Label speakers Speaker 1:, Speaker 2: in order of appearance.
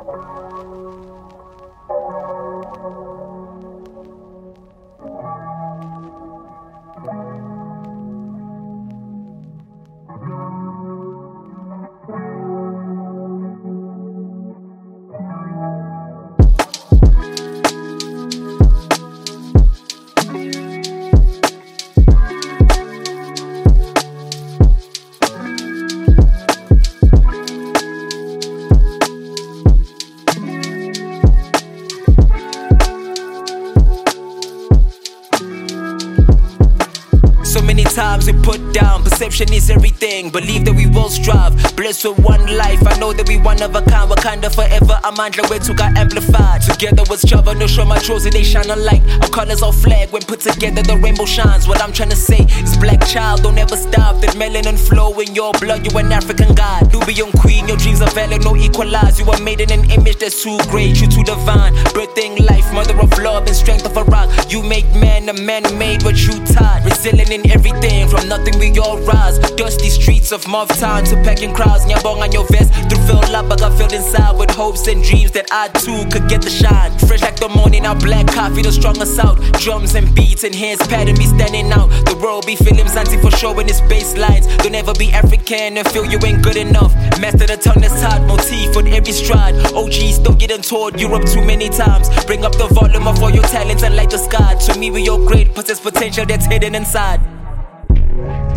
Speaker 1: So many times we put down, perception is everything. Believe that we will strive, blessed with one life. I know that we one of a kind, Wakanda forever. Amandla, where to got amplified. Together with Java, no show my chosen, they shine alike. Our colors all flag, when put together the rainbow shines. What I'm trying to say is black child, don't ever stop. That melanin flow in your blood, you an African god. Nubian queen, your dreams are valid, no equalize. You are made in an image that's too great, you too divine. Birthing life, mother of love and strength of a rock. You make man a man who made what you taught. Resilient in everything, from nothing we all rise. Dusty streets of Mob Town to packing crowds. Nyabong on your vest, through filled up, I got filled inside with hopes and dreams that I too could get the shine. Fresh like the morning, our black coffee, the strongest out. Drums and beats and hands patting me standing out. The world be feeling Zanti for sure in its bass lines. Don't ever be African and feel you ain't good enough. Master the tongue that's hot, motif on every stride. OGs still getting toured Europe too many times. Bring up the volume of all your talents and light the sky. To me we all great, possess potential that's hidden inside.